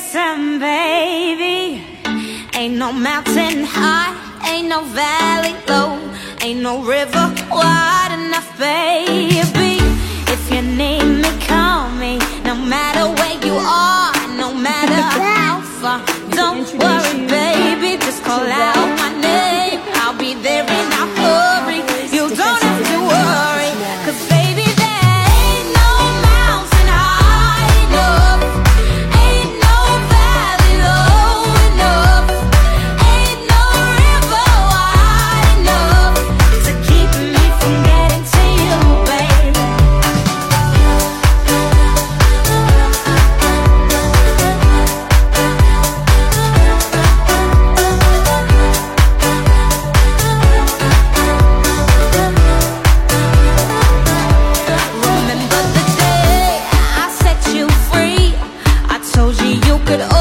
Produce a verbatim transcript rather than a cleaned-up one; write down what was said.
listen, baby. Ain't no mountain high, ain't no valley low, ain't no river wide enough, baby. If you need me, call me. No matter where you are, no matter how far. Don't worry, baby, just call out my name. I'll be there in a hurry. You don't have to worry, 'cause baby, there ain't no mountain high enough, ain't no valley low enough, ain't no river wide enough to keep me from getting to you, baby. Remember the day I set you free? I told you you could